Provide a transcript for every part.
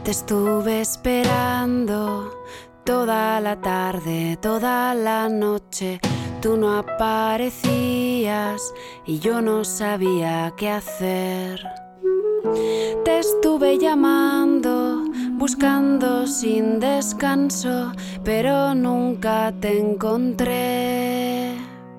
Te estuve esperando toda la tarde, toda la noche. Tú no aparecías y yo no sabía qué hacer. Te estuve llamando, buscando sin descanso, pero nunca te encontré.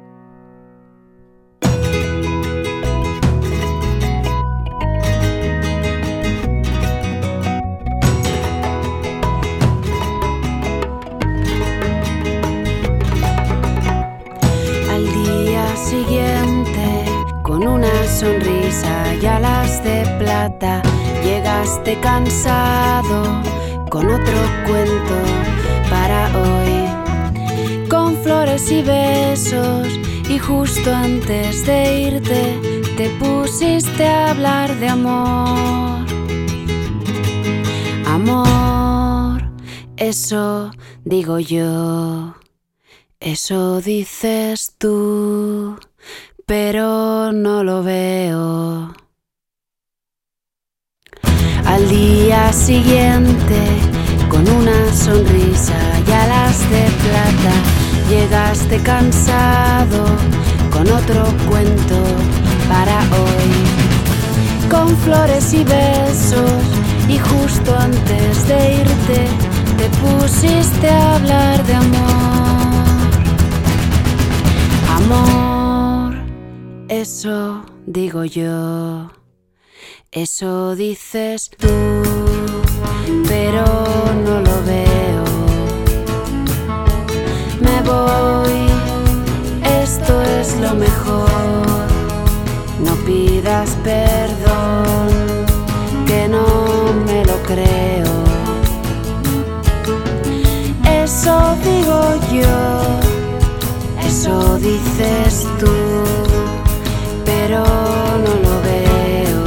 Siguiente, con una sonrisa y alas de plata, llegaste cansado con otro cuento para hoy, con flores y besos, y justo antes de irte te pusiste a hablar de amor. Amor, eso digo yo. Eso dices tú, pero no lo veo. Al día siguiente, con una sonrisa y alas de plata, llegaste cansado con otro cuento para hoy, con flores y besos, y justo antes de irte te pusiste a hablar de amor. Amor, eso digo yo, eso dices tú, pero no lo veo. Me voy, esto es lo mejor, no pidas perdón, que no me lo creo. Eso digo yo. Eso dices tú, pero no lo veo.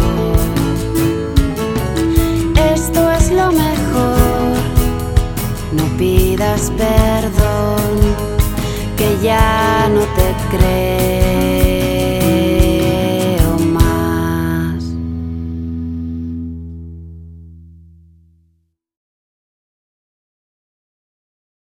Esto es lo mejor, no pidas perdón, que ya no te creo.